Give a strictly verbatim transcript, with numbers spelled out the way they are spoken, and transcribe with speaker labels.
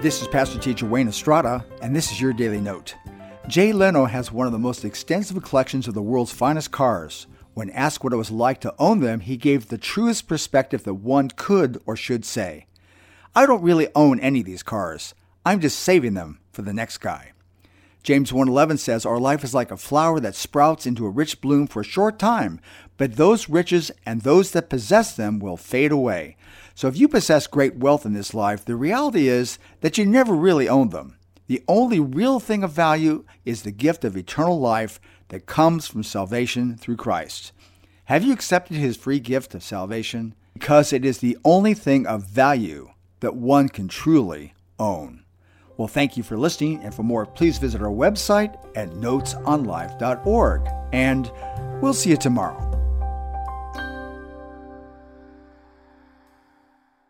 Speaker 1: This is Pastor Teacher Wayne Estrada, and this is your Daily Note. Jay Leno has one of the most extensive collections of the world's finest cars. When asked what it was like to own them, he gave the truest perspective that one could or should say. I don't really own any of these cars. I'm just saving them for the next guy. James one eleven says, our life is like a flower that sprouts into a rich bloom for a short time, but those riches and those that possess them will fade away. So if you possess great wealth in this life, the reality is that you never really owned them. The only real thing of value is the gift of eternal life that comes from salvation through Christ. Have you accepted his free gift of salvation? Because it is the only thing of value that one can truly own. Well, thank you for listening, and for more, please visit our website at notes on life dot org. And we'll see you tomorrow.